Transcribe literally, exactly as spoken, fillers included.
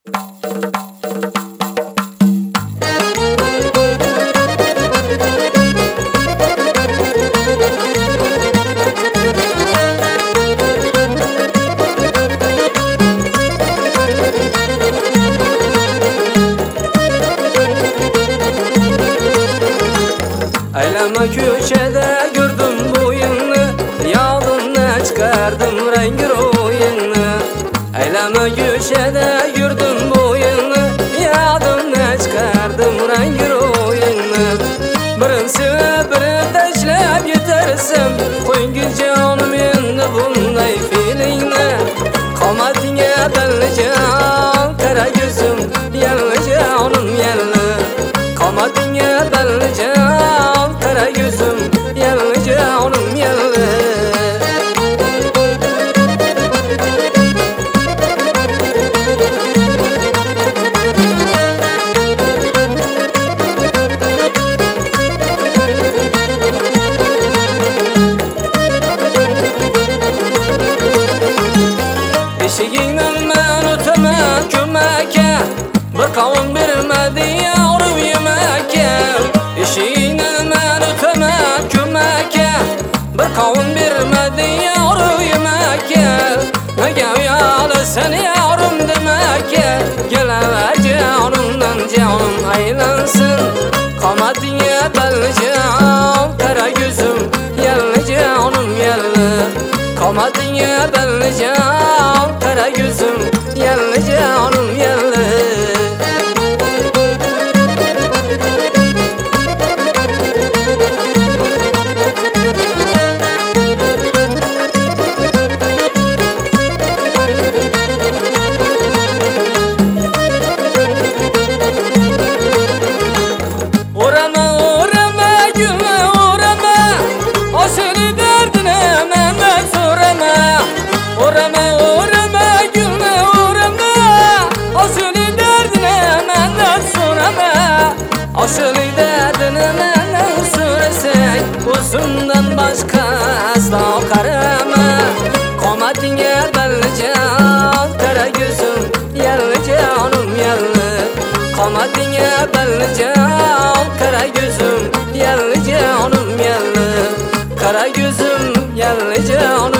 Aylama köşede gördüm boyunu, yadımdan çıkardım rengi royunu. Aylama köşede gördüm boyunu, yadımdan çıkardım rengi royunu. Birin sevip birini tashlab yetersin, qo'ygin canım endi bunday feelingni. Qomatingga dallijon, qara ko'zim yalli jonim yalli. Qomatingga dallijon, qara ko'zim yalli jonim yalli. Eshigingdan men o'taman ko'makka, bir qovun bermadi yavrum yemakka. Eshigingdan men o'taman ko'makka, bir qovun bermadi yavrum yemakka. Nega uyalasan yavrum demakka, kelava jonimdan jonim aylansin. Qomatingga dallijon, qara ko'zim yalli jonim yalli. Qomatingga dallijon, qara ko'zim yalli jonim yalli. O'rama, o'rama, gulni o'rama, o seni dardini mendan so'rama. O'rama, o'rama, gulni o'rama, o seni dardini mendan so'rama. O seni dardini mendan so'rasang, o'zimdan boshqa aslo qarama. Qomatingga dallijon, qara ko'zim yalli jonim yalli. Qomatingga dallijon, qara ko'zim yalli jonim yalli. Qara ko'zim yalli jonim